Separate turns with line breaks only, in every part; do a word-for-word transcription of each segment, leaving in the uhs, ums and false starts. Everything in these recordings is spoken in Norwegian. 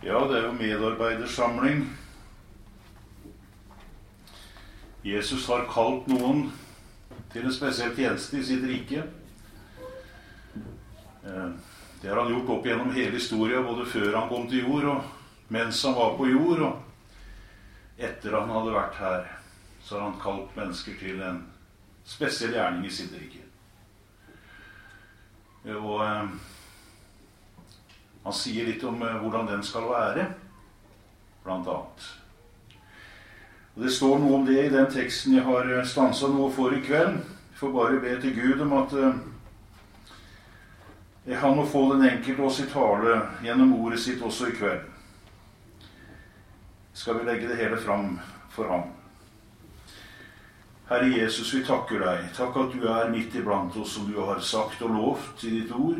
Ja, det er jo medarbeidersamling. Jesus har kalt noen til en spesiell tjeneste i sitt rike. Det har han gjort opp gjennom hele historien, både før han kom til jord, og mens han var på jord, og etter han hadde vært her, så har han kalt mennesker til en spesiell gjerning i sitt rike. Og eh, han sier litt om eh, hvordan den skal være, blant annet. Og det står noe om det i den teksten jeg har stanset noe for i kveld. Jeg får bare be til Gud om at eh, han må få den enkelte oss i tale gjennom ordet sitt også i kveld. Skal vi legge det hele fram for ham. Herre Jesus, vi takker deg. Takk at du er midt iblant oss, som du har sagt og lovt i ditt ord.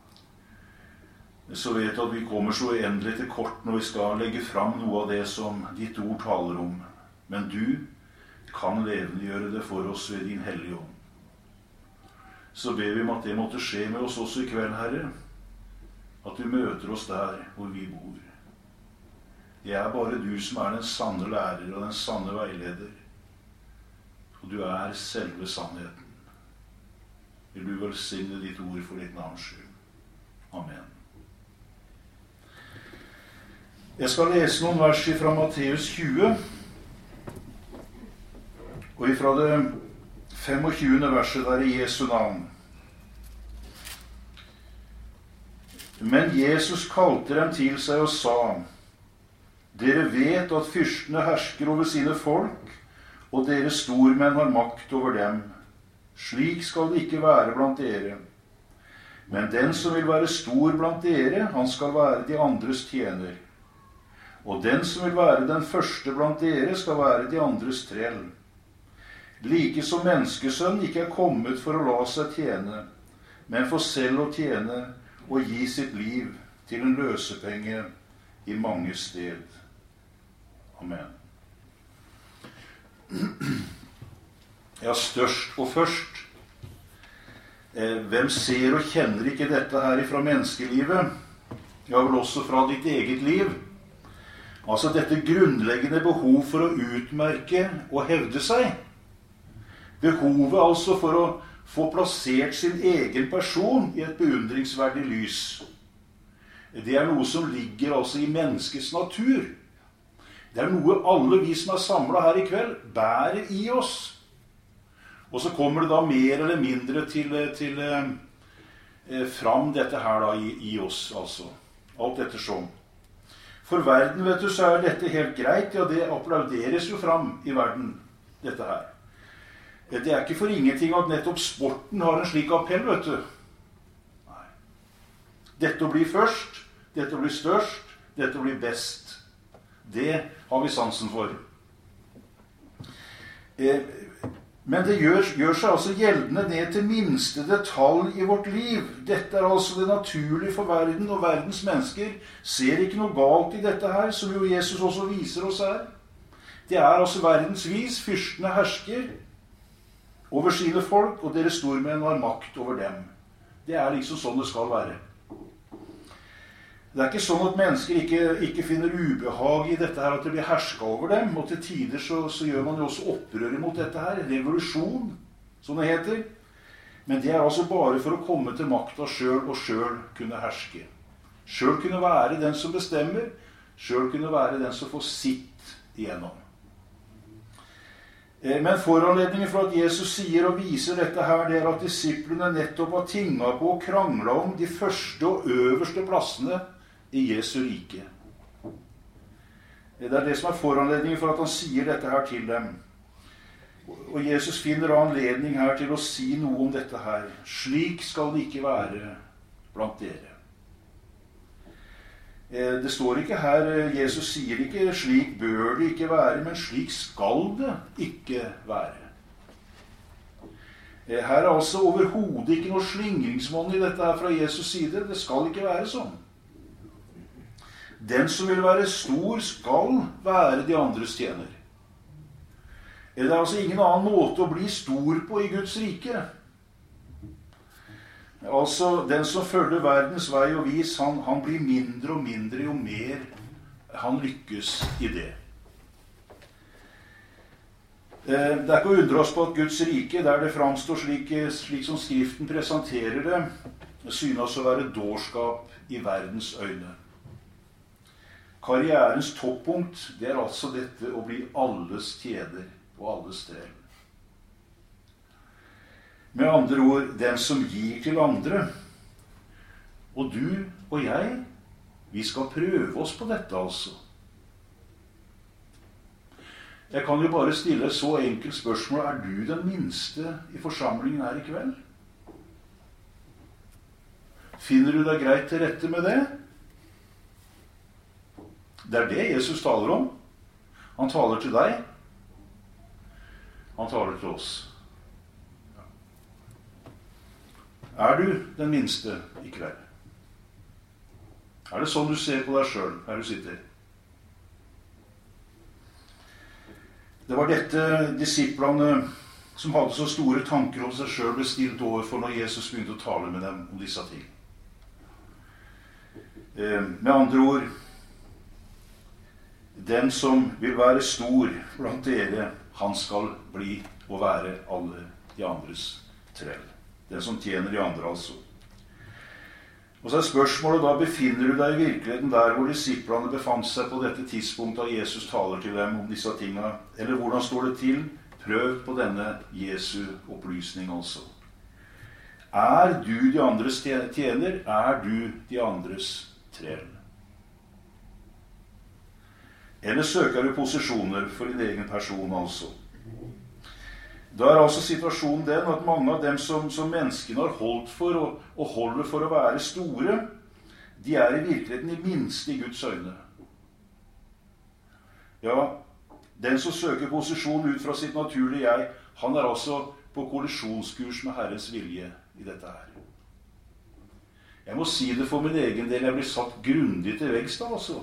Så vet du at vi kommer så uendelig til kort når vi skal legge fram noe av det som ditt ord taler om. Men du kan levendegjøre det for oss ved din hellige ånd. Så ber vi om at det måtte skje med oss også i kveld, Herre. At du møter oss der hvor vi bor. Det er bare du som er den sanne lærer og den sanne veileder. Og du er selve sannheten. Vil du velsigne ditt ord for ditt navns skyld. Amen. Jeg skal lese noen vers fra Matteus tjue, og fra det femogtjuende verset der i Jesu navn. Men Jesus kalte dem til seg og sa: Dere vet at fyrstene hersker over sine folk, og deres stormenn har makt over dem. Slik skal det ikke være blant dere. Men den som vil være stor blant dere, han skal være de andres tjener. Og den som vil være den første blant dere, skal være de andres trell. Like som menneskesønn ikke er kommet for å la seg tjene, men for selv å tjene og gi sitt liv til en løsepenge i mange sted. Amen. Ja, størst og først. Hvem ser og kjenner ikke dette her fra menneskelivet? Ja, vel også fra ditt eget liv. Altså dette grunnleggende behov for å utmerke og hevde seg. Behovet altså for å få plassert sin egen person i et beundringsverdig lys. Det er noe som ligger altså i menneskets natur. Det er noe alle vi som er samlet her i kveld bærer i oss. Og så kommer det da mer eller mindre til, til eh, fram dette her da i, i oss, altså. Alt ettersom. For verden, vet du, så er dette helt greit. Ja, det applauderes jo fram i verden, dette her. Det er ikke for ingenting at nettopp sporten har en slik appell, vet du. Nei. Dette blir først, dette blir størst, dette blir best. Det har vi sansen for. Eh, men det gjør, gjør seg altså gjeldende ned til minste detalj i vårt liv. Dette er altså det naturlige for verden, og verdens mennesker ser ikke noe galt i dette her, som jo Jesus også viser oss her. Det er altså verdens vis. Fyrstene hersker over sine folk, og deres stormenn har makt over dem. Det er liksom sånn det skal være. Det er ikke sånn at mennesker ikke, ikke finner ubehag i dette her, at det blir hersket over dem, og til tider så, så gjør man jo også opprør mot dette her, revolusjon, som det heter. Men det er altså bare for å komme til makta selv, og selv kunne herske. Selv kunne være den som bestemmer, selv kunne være den som får sitt igjennom. Men foranledningen for at Jesus sier og viser dette her, det er at disiplene nettopp har tinget på og kranglet om de første og øverste plassene i Jesu rike. Det er det som er foranledningen for at han sier dette her til dem. Og Jesus finner anledning her til å si noe om dette her. Slik skal det ikke være blant dere. Det står ikke her, Jesus sier ikke slik bør det ikke være, men slik skal det ikke være. Her er altså overhodet ikke noe slingringsmonn i dette her fra Jesus side. Det skal ikke være sånn. Den som vil være stor skal være de andres tjener. Det er altså ingen annen måte å bli stor på i Guds rike. Altså, den som følger verdens vei og vis, han, han blir mindre og mindre jo mer han lykkes i det. Det er ikke å undre oss på at Guds rike, der det framstår slik, slik som Skriften presenterer det, synes å være dårskap i verdens øyne. Karrierens toppunkt, det er altså dette å bli alles tjener og alles trell. Med andre ord, den som gir til andre. Og du og jeg, vi skal prøve oss på dette altså. Jeg kan jo bare stille et så enkelt spørsmål. Er du den minste i forsamlingen her i kveld? Finner du deg greit til rette med det? Det er det Jesus taler om. Han taler til deg. Han taler til oss. Er du den minste i kveld? Er det sånn du ser på deg selv her du sitter? Det var dette disiplene som hadde så store tanker om seg selv ble stilt overfor når Jesus begynte å tale med dem om disse ting. Med andre ord, den som vil være stor blant dere, han skal bli og være alle de andres trell. Den som tjener de andre, altså. Og så er spørsmålet da, befinner du deg i virkeligheten der hvor disiplene befant seg på dette tidspunktet da Jesus taler til dem om disse tingene? Eller hvordan står det til? Prøv på denne Jesu opplysning, altså. Er du de andres tjener? Er du de andres trell? Eller søker du posisjoner for din egen person, altså? Da er altså situasjonen den at mange av dem som, som menneskene har holdt for og, og holder for å være store, de er i virkeligheten de minste i Guds øyne. Ja, den som søker posisjon ut fra sitt naturlige jeg, han er altså på kollisjonskurs med Herrens vilje i dette her. Jeg må si det for min egen del, jeg blir satt grundig til veggs da, altså.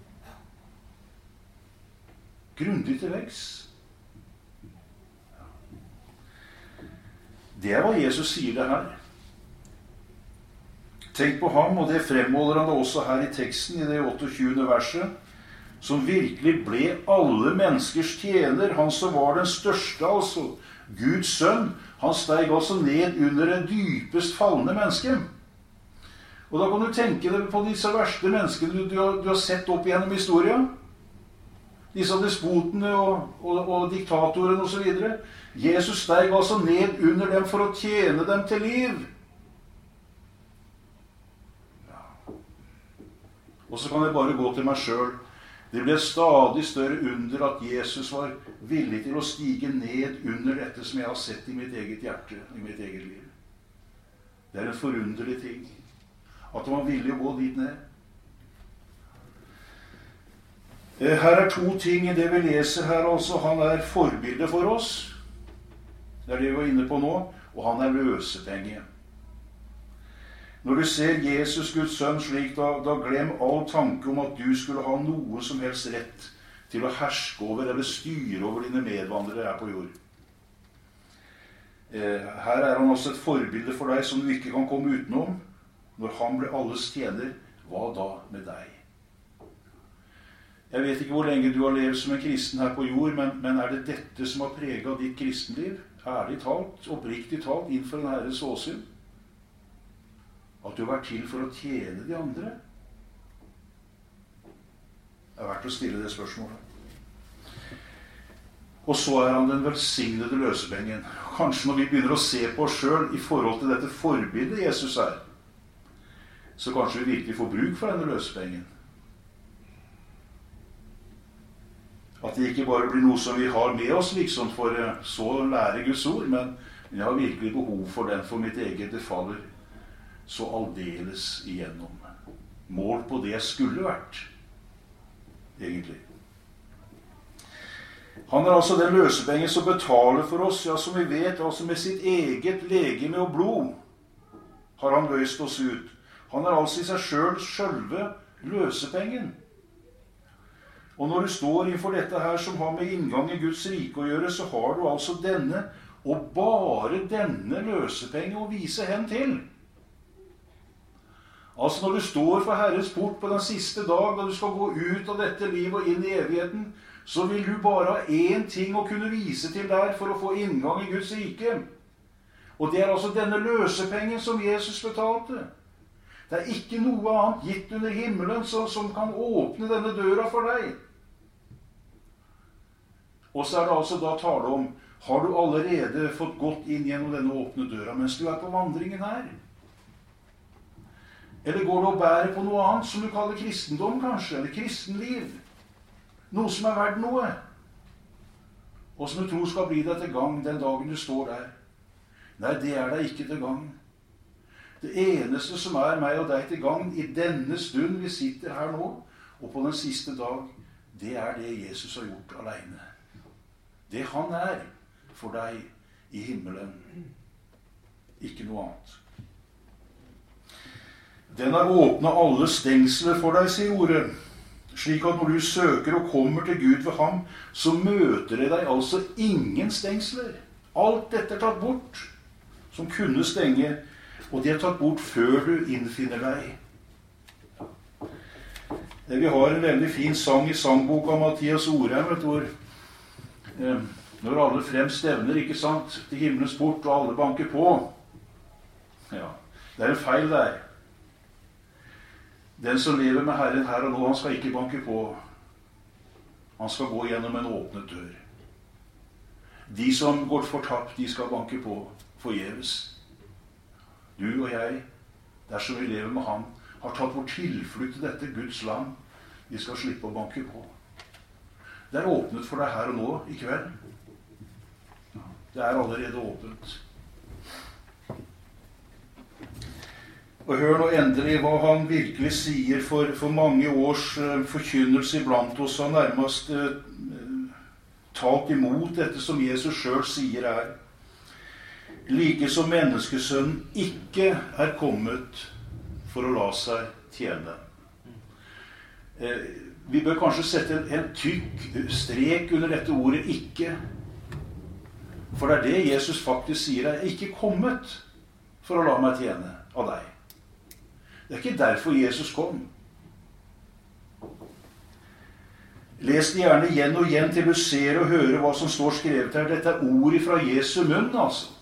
Grundig til veggs. Det er hva Jesus sier det her. Tenk på ham, og det fremholder han da også her i teksten, i det otteogtjuende verset, som virkelig ble alle menneskers tjener, han som var den største, altså, Guds sønn. Han steg altså ned under det dypest fallende mennesket. Og da kan du tenke deg på disse verste menneskene du, du, har, du har sett opp gjennom historien. Disse despotene og, og, og diktatorene og så videre. Jesus steg altså ned under dem for å tjene dem til liv. Ja. Og så kan jeg bare gå til meg selv. Det ble stadig større under at Jesus var villig til å stige ned under dette som jeg har sett i mitt eget hjerte, i mitt eget liv. Det er en forunderlig ting. At han var villig å gå dit ned. Her er to ting i det vi leser her, altså. Han er forbilde for oss. Det er det vi var inne på nå. Og han er løsepenge. Når du ser Jesus, Guds sønn, slik, da, da glem all tanke om at du skulle ha noe som helst rett til å herske over eller styre over dine medvandrere her på jord. Her er han også et forbilde for deg som du ikke kan komme utenom. Når han ble alles tjener, hva da med deg? Jeg vet ikke hvor lenge du har levd som en kristen her på jord, men, men er det dette som har preget ditt kristenliv? Ærlig talt, oppriktig talt, innenfor en Herres åsyn? At du har vært til for å tjene de andre? Det er verdt å stille det spørsmålet. Og så er han den velsignede løsepengen. Kanskje når vi begynner å se på oss selv i forhold til dette forbildet Jesus er, så kanskje vi virkelig får bruk for denne løsepengen. At det ikke bare blir noe som vi har med oss, liksom for så å lære Guds ord, men jeg har virkelig behov for den for mitt eget. Det faller så aldeles igjennom. Mål på det jeg skulle vært, egentlig. Han er altså den løsepenge som betaler for oss, ja, som vi vet, altså med sitt eget legeme og blod har han løst oss ut. Han er altså i seg selv selve løsepengen. Og når du står innenfor dette her som har med inngang i Guds rike å gjøre, så har du altså denne, og bare denne løsepenge å vise hen til. Altså når du står for Herrens port på den siste dag, da du skal gå ut av dette livet og inn i evigheten, så vil du bare ha én ting å kunne vise til der for å få inngang i Guds rike. Og det er altså denne løsepengen som Jesus betalte. Det er ikke noe annet gitt under himmelen som, som kan åpne denne døra for deg. Og så er det altså da tale om, har du allerede fått gått inn gjennom denne åpne døra mens du er på vandringen her? Eller går du og bærer på noe annet som du kaller kristendom kanskje, eller kristenliv? Noe som er verdt noe, og som du tror skal bli deg til gang den dagen du står der. Nei, det er deg ikke til gang. Det eneste som er meg og deg til gang i denne stund vi sitter her nå, og på den siste dag, det er det Jesus har gjort alene. Det han er for deg i himmelen. Ikke noe annet. Den har åpnet alle stengsler for deg, sier ordet. Slik at når du søker og kommer til Gud ved ham, så møter det deg altså ingen stengsler. Alt dette er tatt bort, som kunne stenge, og de er tatt bort før du innfinner deg. Vi har en veldig fin sang i sangboka av Mathias Orheim, hvor eh, når alle frem stevner, ikke sant, til himmelens port, og alle banker på. Ja, det er en feil der. Den som lever med Herren her og nå, han skal ikke banke på. Han skal gå gjennom en åpnet dør. De som går fortapt, de skal banke på forgjeves. Du og jeg, dersom vi lever med ham, har tatt vår tilflukt til dette Guds land. Vi skal slippe å banke på. Det er åpnet for deg her og nå i kveld. Det er allerede åpnet. Og hør nå endelig hva han virkelig sier for, for mange års uh, forkynnelse iblant oss. Han nærmest uh, talt imot dette som Jesus selv sier her. Like som menneskesønnen ikke er kommet for å la seg tjene. Uh, vi bør kanskje sette en, en tykk strek under dette ordet ikke. For det er det Jesus faktisk sier, er ikke kommet for å la meg tjene av deg. Det er ikke derfor Jesus kom. Les det gjerne igjen og igjen til du ser og hører hva som står skrevet her. Dette er ordet fra Jesu munn, altså.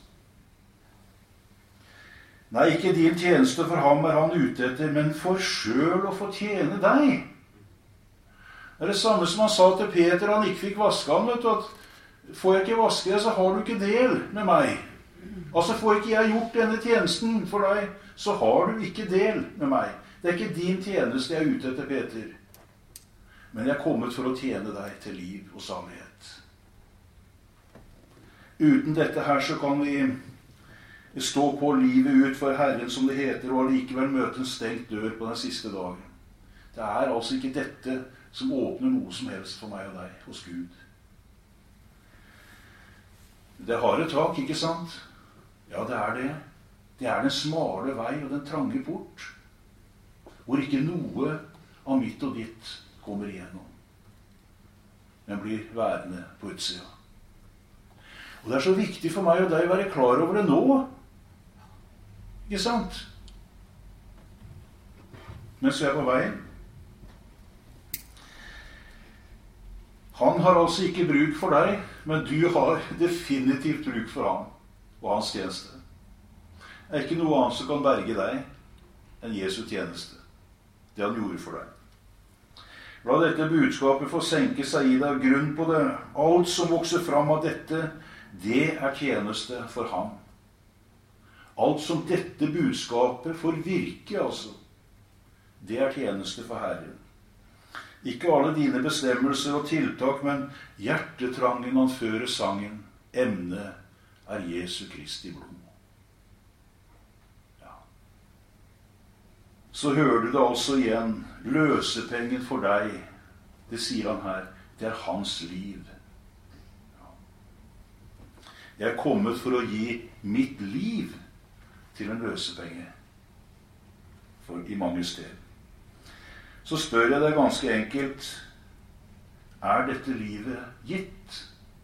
Nei, ikke din tjeneste for ham er han ute etter, men for selv å få tjene deg. Det er det samme som han sa til Peter, han ikke fikk vaske han, vet du, at får jeg ikke vaske deg, så har du ikke del med meg. Altså, får ikke jeg gjort denne tjenesten for deg, så har du ikke del med meg. Det er ikke din tjeneste jeg er ute etter, Peter. Men jeg er kommet for å tjene deg til liv og salighet. Uten dette her så kan vi stå på livet ut for Herren, som det heter, og allikevel møte en stengt dør på den siste dagen. Det er altså ikke dette som åpner noe som helst for meg og deg hos Gud. Det har et tak, ikke sant? Ja, det er det. Det er den smale vei og den trange port, hvor ikke noe av mitt og ditt kommer igjennom, men blir værende på utsida. Og det er så viktig for meg og deg å være klar over det nå, ikke sant? Mens vi er på veien. Han har altså ikke bruk for deg, men du har definitivt bruk for ham og hans tjeneste. Det er ikke noe annet som kan berge deg enn Jesu tjeneste. Det han gjorde for deg. La dette budskapet få senke seg i deg, grunn på det. Alt som vokser fram av dette, det er tjeneste for ham. Alt som dette budskapet får virke, altså, det er tjeneste for Herren. Ikke alle dine bestemmelser og tiltak, men hjertetrangen han fører sangen. Emnet er Jesu Kristi blod. Så hører du det altså igjen. Løsepengen for deg, det sier han her, det er hans liv. Jeg er kommet for å gi mitt liv til en løsepenge for, i mange steder. Så spør jeg deg ganske enkelt, er dette livet gitt?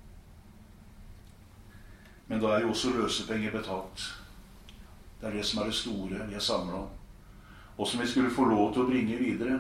Men da er jo også løsepenger betalt. Det er det som er det store vi er samlet om. og som vi skulle få lov til å bringe videre.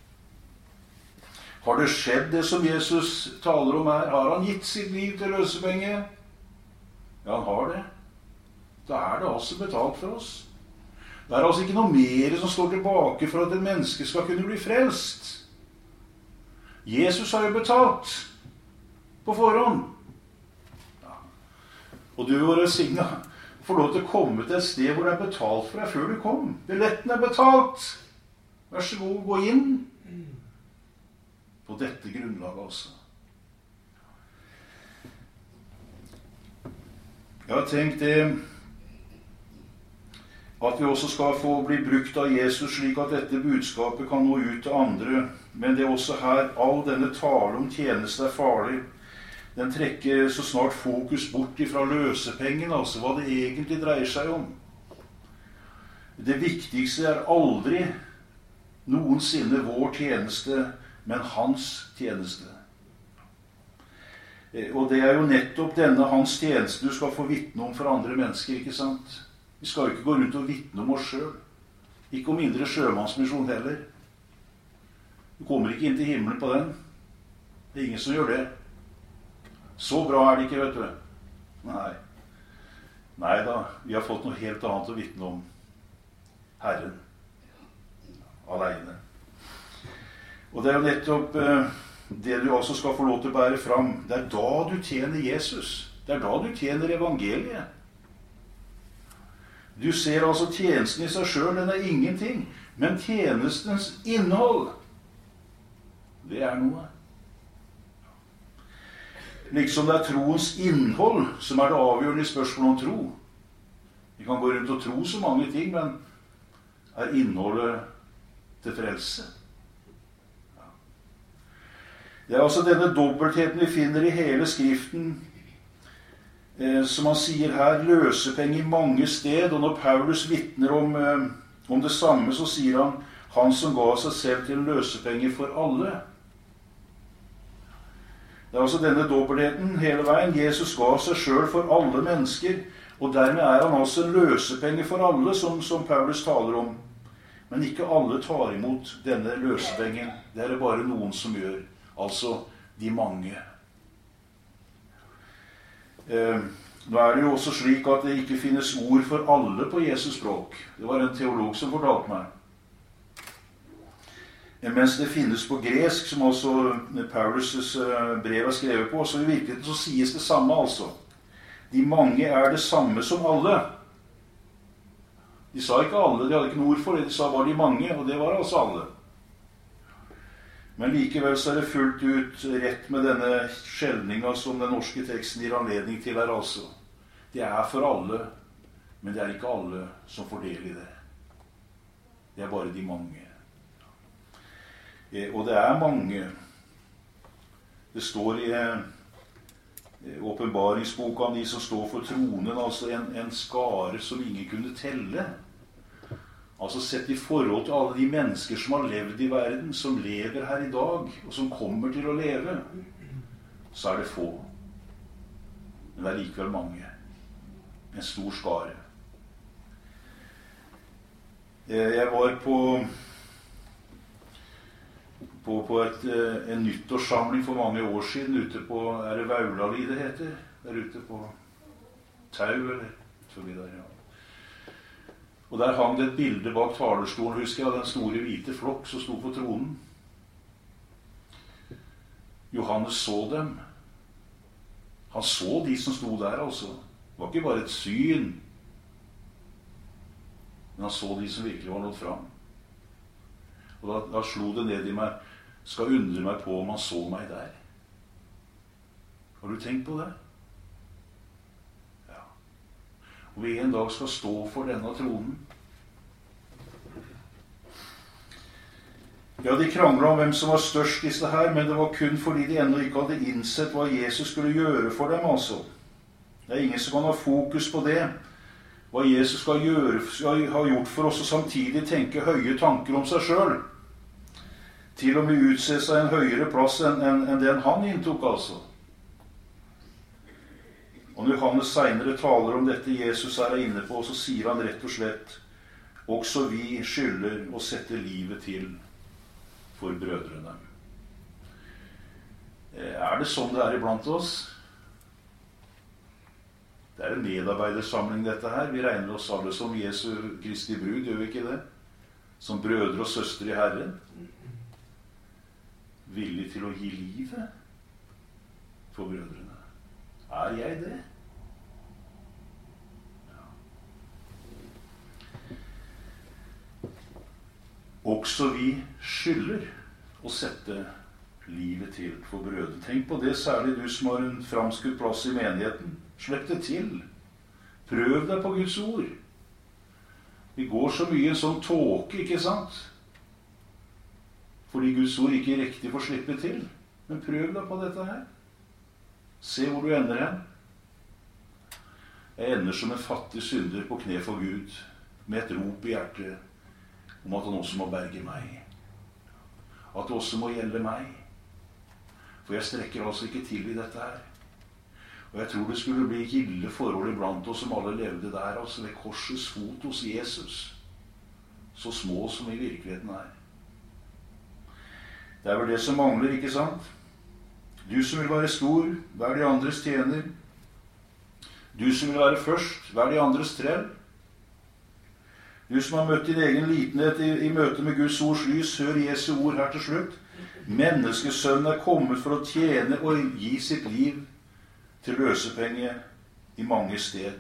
Har det skjedd det som Jesus taler om her? Har han gitt sitt liv til løsepenge? Ja, han har det. Da er det altså betalt for oss. Det er altså ikke noe mer som står tilbake for at et menneske skal kunne bli frelst. Jesus har jo betalt på forhånd. Ja. Og du og Signa får lov til å komme til et sted hvor det er betalt for deg før du kom. Billetten er betalt. Vær så god, gå inn. På dette grunnlaget altså. Jeg har tenkt det at vi også skal få bli brukt av Jesus slik at dette budskapet kan nå ut til andre. Men det er også her, all denne tale om tjeneste er farlig. Den trekker så snart fokus bort ifra løsepengen, altså hva det egentlig dreier seg om. Det viktigste er aldri noensinne vår tjeneste, men hans tjeneste. Og det er jo nettopp denne hans tjeneste du skal få vitne om for andre mennesker, ikke sant? Vi skal jo ikke gå rundt og vitne om oss selv. Ikke om indre sjømannsmisjon heller. Du kommer ikke inn til himmelen på den. Det er ingen som gjør det. Så bra er det ikke, vet du. Nei. Nei da, vi har fått noe helt annet å vitne om. Herren. Alene. Og det er jo nettopp eh, det du altså skal få lov til å bære fram. Det er da du tjener Jesus. Det er da du tjener evangeliet. Du ser altså tjenesten i seg selv, den er ingenting. Men tjenestens innhold, det er noe. Liksom det er troens innhold som er det avgjørende i spørsmålet om tro. Vi kan gå rundt og tro så mange ting, men er innholdet til frelse? Ja. Det er altså denne dobbeltheten vi finner i hele Skriften, eh, som han sier her, løsepenger mange sted, og når Paulus vitner om, eh, om det samme, så sier han, han som ga seg selv til løsepenger for alle. Det er altså denne dobbeltheten hele veien. Jesus ga seg selv for alle mennesker, og dermed er han altså en løsepenge for alle, som, som Paulus taler om. Men ikke alle tar imot denne løsepengen. Det er det bare noen som gjør. Altså de mange. Eh, nå er det jo også slik at det ikke finnes ord for alle på Jesus språk. Det var en teolog som fortalte meg. Mens det finnes på gresk, som altså Paulus' brev er skrevet på, så i virkeligheten så sies det samme altså. De mange er det samme som alle. De sa ikke alle, de hadde ikke noe ord for det, de sa bare de mange, og det var altså alle. Men likevel så er det fullt ut rett med denne skjelninga som den norske teksten gir anledning til her altså. Det er for alle, men det er ikke alle som får del i det. Det er bare de mange. Og det er mange. Det står i åpenbaringsboka om de som står for tronen, altså en, en skare som ingen kunne telle. Altså sett i forhold til alle de mennesker som har levd i verden, som lever her i dag, og som kommer til å leve, så er det få. Men det er likevel mange. En stor skare. Jeg var på På, på et, en nyttårssamling for mange år siden ute på, er det Vaulali det heter? Der ute på Tau, eller forbi der, ja. Og der hang det et bilde bak talerstolen, husker jeg, av den store hvite flokk som sto på tronen. Johannes så dem. Han så de som sto der, altså. Det var ikke bare et syn, men han så de som virkelig var nådd fram. Og da, da slo det ned i meg, skal undre meg på om han så meg der. Har du tenkt på det? Ja. Og vi en dag skal stå for denne tronen. Ja, de kranglet om hvem som var størst disse her, men det var kun fordi de ennå ikke hadde innsett hva Jesus skulle gjøre for dem, altså. Det er ingen som kan ha fokus på det. Hva Jesus skal, gjøre, skal ha gjort for oss, og samtidig tenke høye tanker om seg selv. Til og med utse seg en høyere plass enn, enn, enn den han inntok, altså. Og når Johannes senere taler om dette Jesus er inne på, så sier han rett og slett Også vi skylder å sette livet til for brødrene. Er det sånn det er iblant oss? Det er en medarbeidersamling, dette her. Vi regner oss alle som Jesu Kristi brud, gjør vi ikke det? Som brødre og søstre i Herren. Villig til å gi livet for brødrene. Er jeg det? Ja. Også vi skylder å sette livet til for brødre. Tenk på det, særlig du som har en framskutt plass i menigheten. Slipp det til. Prøv deg på Guds ord. Vi går så mye en sånn tåke, ikke sant? Fordi Guds ord ikke riktig får slippe til. Men prøv deg på dette her. Se hvor du ender hen. Jeg ender som en fattig synder på kne for Gud, med et rop i hjertet om at han også må berge meg. At det også må gjelde meg. For jeg strekker altså ikke til i dette her. Og jeg tror det skulle bli gilde forhold iblant oss som alle levde der, altså ved korsets fot hos Jesus. Så små som i virkeligheten er. Det er vel det som mangler, ikke sant? Du som vil være stor, vær de andres tjener. Du som vil være først, vær de andres trell. Du som har møtt din egen litenhet i, i møte med Guds ords lys, hør Jesu ord her til slutt. Menneskesønnen er kommet for å tjene og gi sitt liv til løsepenge i mange sted.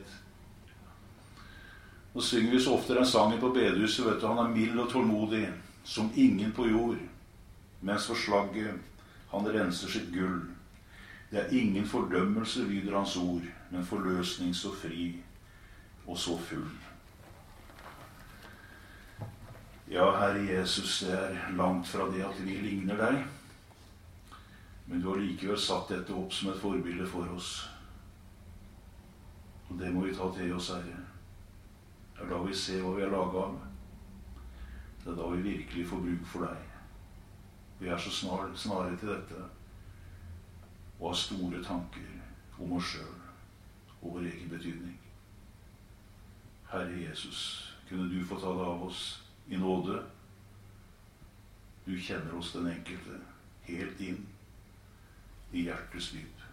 Nå synger vi så ofte den sangen på bedehuset, vet du, han er mild og tålmodig, som ingen på jord, mens for slagget han renser sitt gull. Det er ingen fordømmelse, lyder hans ord, men forløsning så fri og så full. Ja, Herre Jesus, det er langt fra det at vi ligner deg, men du har likevel satt dette opp som et forbilde for oss. Og det må vi ta til oss, Herre. Det er da vi ser hva vi er laget av. Det er da vi virkelig får bruk for deg. Vi er så snar, snare til dette, og har store tanker om oss selv og vår egen betydning. Herre Jesus, kunne du få ta det av oss i nåde? Du kjenner oss den enkelte helt inn i hjertets dyp.